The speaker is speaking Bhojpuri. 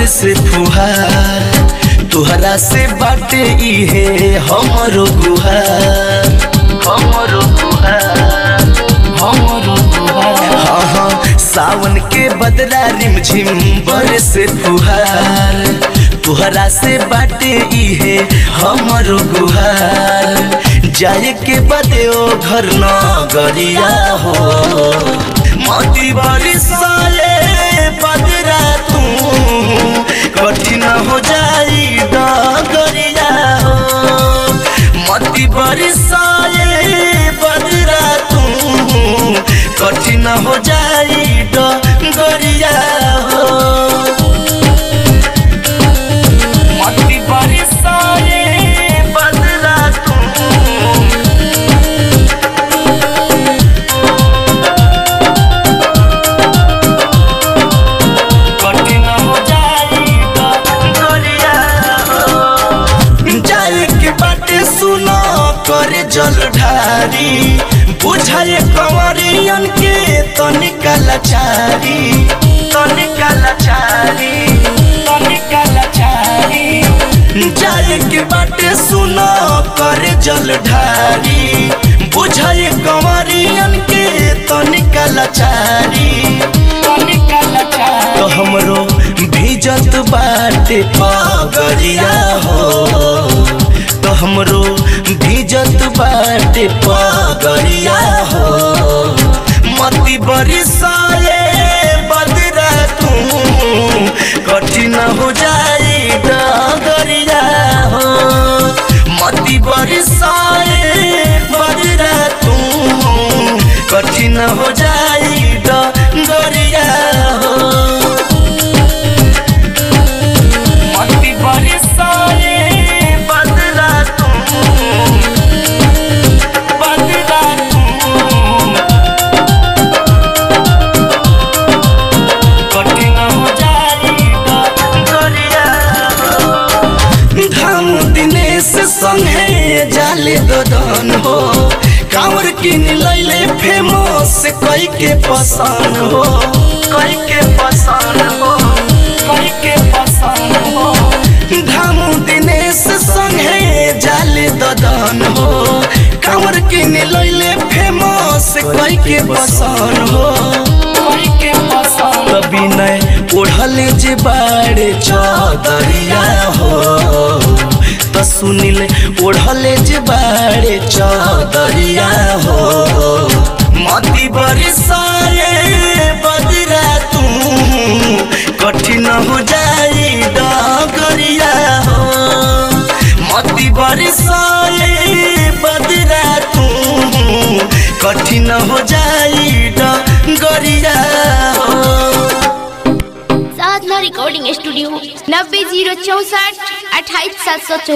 से फुहार तुहरा से बाटे इहे हमरो गुहार हमरो गुहार हमरो गुहार। हाँ हाँ सावन के बदला रिमझिम बरसे फुहार तुहरा से बाटे इहे हमरो गुहार। जाए के बदे ओ घर नगरिया हो मोती बरसाए बदरा तू कठिन हो जाई डगरिया हो मोती बरसाए बदरा तू कठिन हो जाई डगरिया हो मोती बरसाए बदरा तू कठिन हो जाई डगरिया हो। जाए के बाटे सुनो करे जल ढारी बुझाए कंवरियन के तनिका लाचारी तनिका लाचारी तनिका लाचारी। जाए के बाटे सुनो करे जल ढारी बुझाए कंवरियन के तनिका लाचारी तनिका लाचारी। तो हमरो भीजत बाटे पगरिया हो तो हमरो भीजत बाटे पगरिया हो मती बरसाए बदरा तू कठिन हो जाई डगरिया हो मती बरसाए बदरा तू कठिन हो जाई डगरिया हो मती बरसाए बदरा तू बदरा तू कठिन हो जाई डगरिया हो। धाम दिनेश संगे जाले ददन हो कांवर किन लैले फेमस कई के पसंद हो कई के पसंद हो कई के पसंद हो। धाम दिनेश संगे जाले ददन हो कांवर किन लैले फेमस कई के पसंद हो कई के पसंद। कभी नहीं ओढ़ले जे बाड़े चौदरिया हो तो सुनिल ओढ़ले जे बाड़े चौदरिया हो मती बरसाए बदरा तू कठिन हो जाई डगरिया हो मती बरसाए बदरा तू कठिन हो जाई डगरिया हो। Sadhana recording studio 90 064 28 714।